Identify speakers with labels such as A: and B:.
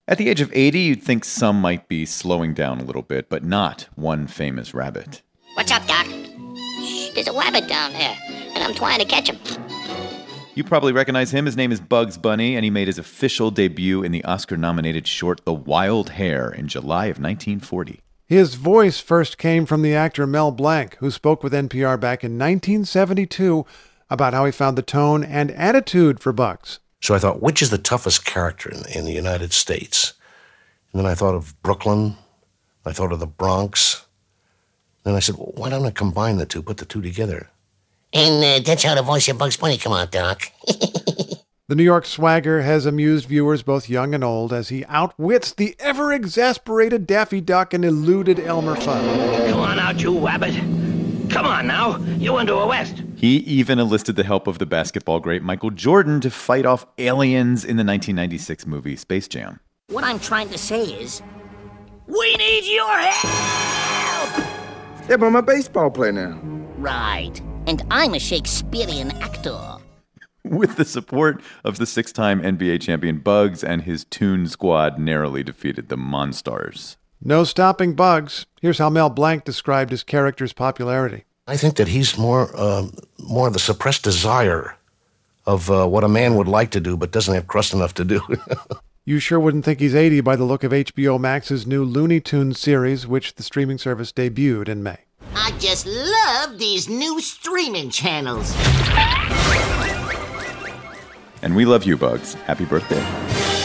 A: At the age of 80, you'd think some might be slowing down a little bit, but not one famous rabbit.
B: What's up, Doc? Shh, there's a rabbit down there, and I'm trying to catch him.
A: You probably recognize him. His name is Bugs Bunny, and he made his official debut in the Oscar-nominated short The Wild Hare in July of 1940.
C: His voice first came from the actor Mel Blanc, who spoke with NPR back in 1972 about how he found the tone and attitude for Bugs.
D: So I thought, which is the toughest character in the United States? And then I thought of Brooklyn. I thought of the Bronx. Then I said, well, why don't I combine the two, put the two together?
B: And that's how the voice of Bugs Bunny come out, Doc.
C: The New York swagger has amused viewers both young and old as he outwits the ever-exasperated Daffy Duck and eluded Elmer Fudd.
E: Come on out, you rabbit. Come on now. You want to a West.
A: He even enlisted the help of the basketball great Michael Jordan to fight off aliens in the 1996 movie Space Jam.
B: What I'm trying to say is, we need your help!
F: Yeah, but I'm a baseball player now.
B: Right. And I'm a Shakespearean actor.
A: With the support of the six-time NBA champion Bugs and his Toon Squad narrowly defeated the Monstars.
C: No stopping Bugs. Here's how Mel Blanc described his character's popularity.
D: I think that he's more the suppressed desire of what a man would like to do but doesn't have crust enough to do.
C: You sure wouldn't think he's 80 by the look of HBO Max's new Looney Tunes series, which the streaming service debuted in May.
B: I just love these new streaming channels.
A: And we love you, Bugs. Happy birthday.